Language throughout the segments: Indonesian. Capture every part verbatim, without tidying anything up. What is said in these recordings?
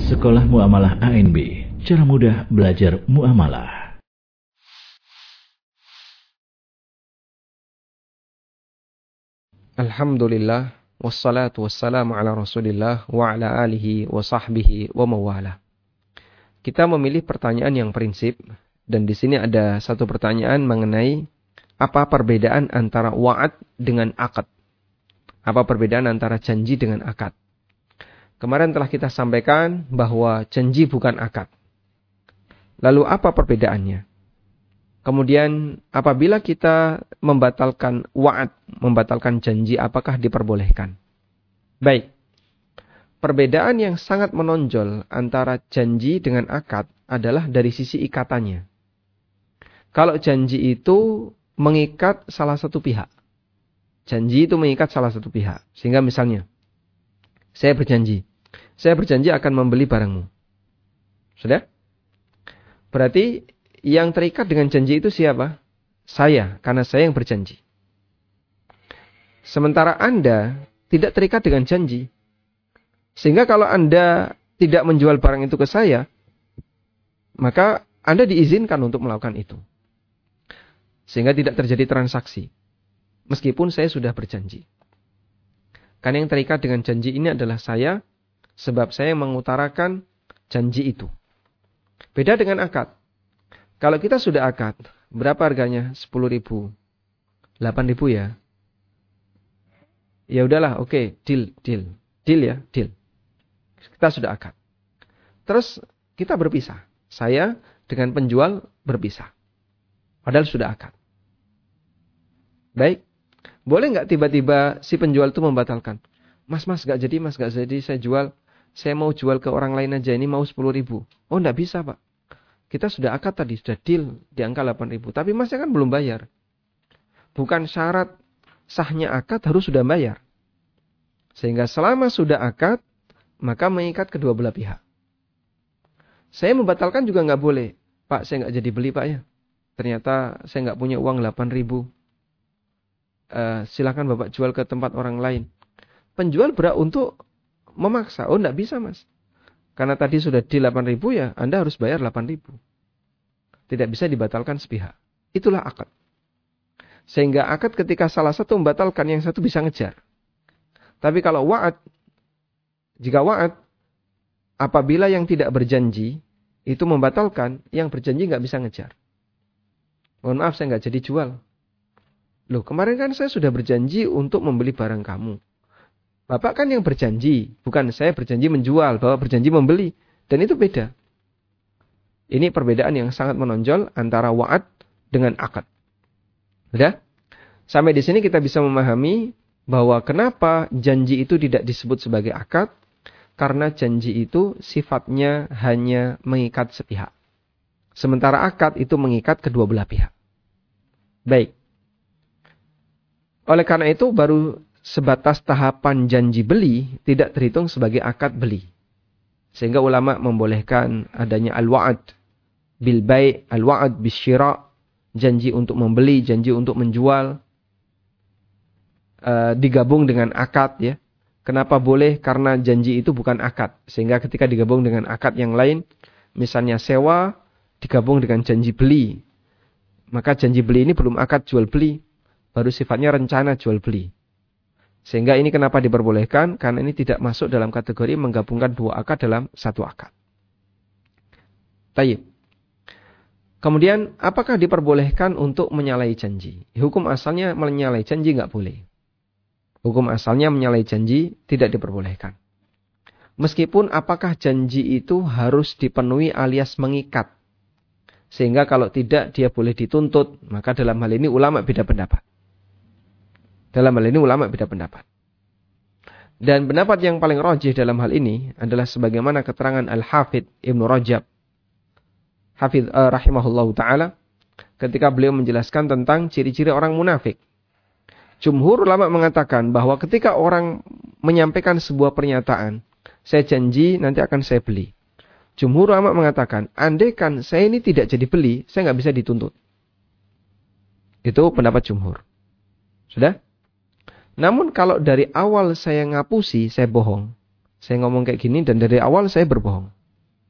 Sekolah Muamalah A N B. Cara mudah belajar muamalah. Alhamdulillah, wassalatu wassalamu ala rasulillah wa ala alihi wa sahbihi wa mawala. Kita memilih pertanyaan yang prinsip, dan di sini ada satu pertanyaan mengenai apa perbedaan antara wa'ad dengan akad. Apa perbedaan antara janji dengan akad. Kemarin telah kita sampaikan bahwa janji bukan akad. Lalu apa perbedaannya? Kemudian apabila kita membatalkan wa'ad, membatalkan janji, apakah diperbolehkan? Baik. Perbedaan yang sangat menonjol antara janji dengan akad adalah dari sisi ikatannya. Kalau janji itu mengikat salah satu pihak. Janji itu mengikat salah satu pihak. Sehingga misalnya, saya berjanji. Saya berjanji akan membeli barangmu. Sudah? Berarti yang terikat dengan janji itu siapa? Saya, karena saya yang berjanji. Sementara Anda tidak terikat dengan janji. Sehingga kalau Anda tidak menjual barang itu ke saya, maka Anda diizinkan untuk melakukan itu. Sehingga tidak terjadi transaksi. Meskipun saya sudah berjanji. Karena yang terikat dengan janji ini adalah saya, sebab saya mengutarakan janji itu. Beda dengan akad. Kalau kita sudah akad, berapa harganya? sepuluh ribu. delapan ribu ya. Ya udahlah, oke, okay, deal, deal. Deal ya, deal. Kita sudah akad. Terus kita berpisah. Saya dengan penjual berpisah. Padahal sudah akad. Baik. Boleh nggak tiba-tiba si penjual itu membatalkan? Mas, mas, nggak jadi, mas, nggak jadi, saya jual. Saya mau jual ke orang lain aja, ini mau sepuluh ribu. Oh, nggak bisa, Pak. Kita sudah akad tadi, sudah deal di angka delapan ribu. Tapi masnya kan belum bayar. Bukan syarat sahnya akad harus sudah bayar. Sehingga selama sudah akad, maka mengikat kedua belah pihak. Saya membatalkan juga nggak boleh. Pak, saya nggak jadi beli, Pak ya. Ternyata saya nggak punya uang delapan ribu. Uh, silakan Bapak jual ke tempat orang lain. Penjual berhak untuk memaksa. Oh, enggak bisa, Mas. Karena tadi sudah di delapan ribu ya, Anda harus bayar delapan ribu. Tidak bisa dibatalkan sepihak. Itulah akad. Sehingga akad ketika salah satu membatalkan, yang satu bisa ngejar. Tapi kalau wa'ad, jika wa'ad, apabila yang tidak berjanji, itu membatalkan, yang berjanji nggak bisa ngejar. Mohon maaf, saya nggak jadi jual. Loh, kemarin kan saya sudah berjanji untuk membeli barang kamu. Bapak kan yang berjanji, bukan saya berjanji menjual, Bapak berjanji membeli. Dan itu beda. Ini perbedaan yang sangat menonjol antara wa'ad dengan akad. Sudah? Sampai di sini kita bisa memahami bahwa kenapa janji itu tidak disebut sebagai akad. Karena janji itu sifatnya hanya mengikat sepihak. Sementara akad itu mengikat kedua belah pihak. Baik. Oleh karena itu baru sebatas tahapan janji beli tidak terhitung sebagai akad beli. Sehingga ulama membolehkan adanya al-wa'ad bil bai', al-wa'ad bis syira', janji untuk membeli, janji untuk menjual, uh, digabung dengan akad ya. Kenapa boleh? Karena janji itu bukan akad. Sehingga ketika digabung dengan akad yang lain, misalnya sewa digabung dengan janji beli, maka janji beli ini belum akad jual beli. Baru sifatnya rencana jual beli. Sehingga ini kenapa diperbolehkan? Karena ini tidak masuk dalam kategori menggabungkan dua akad dalam satu akad. Tayyib. Kemudian, apakah diperbolehkan untuk menyalahi janji? Hukum asalnya menyalahi janji nggak boleh. Hukum asalnya menyalahi janji tidak diperbolehkan. Meskipun apakah janji itu harus dipenuhi alias mengikat. Sehingga kalau tidak dia boleh dituntut. Maka dalam hal ini ulama beda pendapat. Dalam hal ini ulama beda pendapat. Dan pendapat yang paling rajih dalam hal ini adalah sebagaimana keterangan Al-Hafidh Ibnu Rajab Hafidh uh, rahimahullahu ta'ala ketika beliau menjelaskan tentang ciri-ciri orang munafik. Jumhur ulama mengatakan bahwa ketika orang menyampaikan sebuah pernyataan, saya janji nanti akan saya beli. Jumhur ulama mengatakan, andaikan saya ini tidak jadi beli, saya nggak bisa dituntut. Itu pendapat jumhur. Sudah? Namun kalau dari awal saya ngapusi, saya bohong. Saya ngomong kayak gini dan dari awal saya berbohong.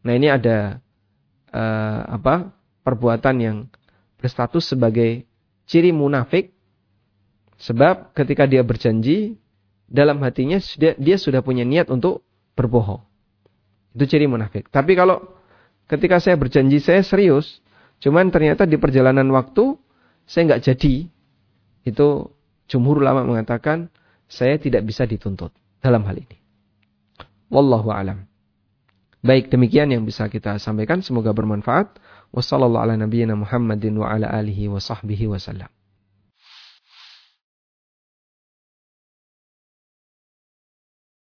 Nah, ini ada uh, apa? perbuatan yang berstatus sebagai ciri munafik. Sebab ketika dia berjanji, dalam hatinya dia, dia sudah punya niat untuk berbohong. Itu ciri munafik. Tapi kalau ketika saya berjanji saya serius, cuman ternyata di perjalanan waktu saya nggak jadi, itu jumhur ulama mengatakan saya tidak bisa dituntut dalam hal ini. Wallahu a'lam. Baik, demikian yang bisa kita sampaikan. Semoga bermanfaat. Wassallallahu ala nabiyyina Muhammadin wa ala alihi wa sahbihi wasallam.